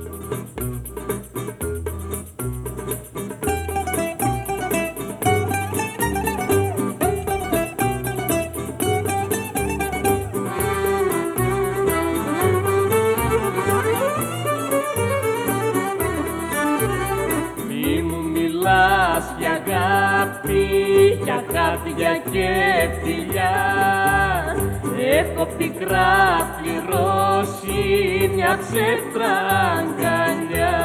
Για αγάπη, για χάδια και φιλιά, έχω πικρά πληρώσει μια ψεύτρα αγκαλιά.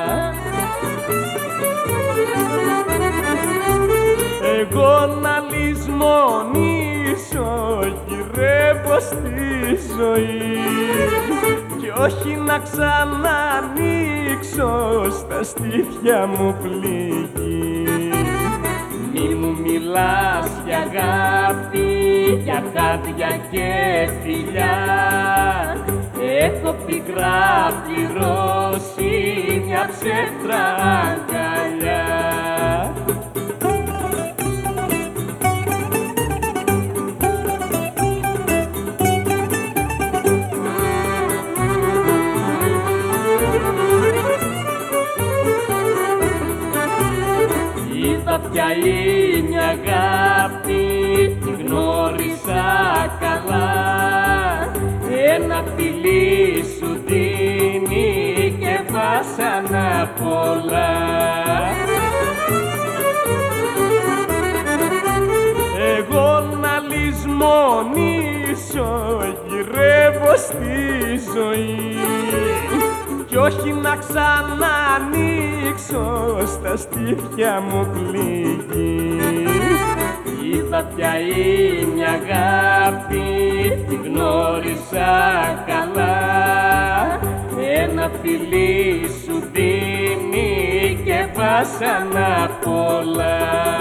Εγώ να λησμονήσω, γυρεύω στη ζωή κι όχι να ξανανοίξω στα στήθια μου πληγή. Μη μου μιλάς για αγάπη, για χάδια και φιλιά, έχω πικρά πληρώσει μια ψεύτρα αγκαλιά. Ποια είναι αγάπη, τη γνώρισα καλά. Ένα φιλί σου δίνει και βάσανα πολλά. Εγώ να λησμονήσω, γυρεύω στη ζωή κι όχι να ξανανοίξω στα στήθια μου πληγή. Είδα ποια είναι αγάπη, τη γνώρισα καλά. Ένα φιλί σου δίνει και βάσανα πολλά.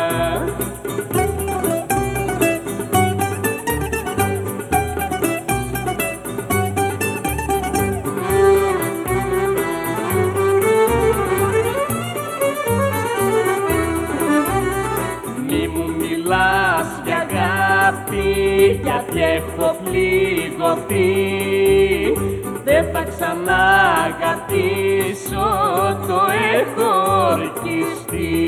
Για αγάπη, γιατί έχω πληγωθεί, δεν θα ξανά αγαπήσω, το έχω ορκιστεί.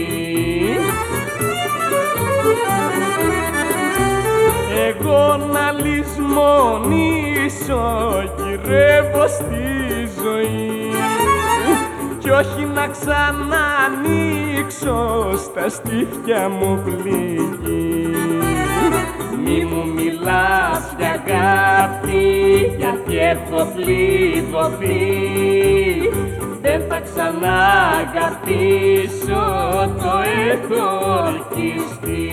Εγώ να λησμονήσω, γυρεύω στη ζωή κι όχι να ξανανοίξω στα στήθια μου πληγή. Μη μου μιλάς για αγάπη, γιατί έχω πληγωθεί, δεν θα ξανά αγαπήσω, το έχω ορκιστεί.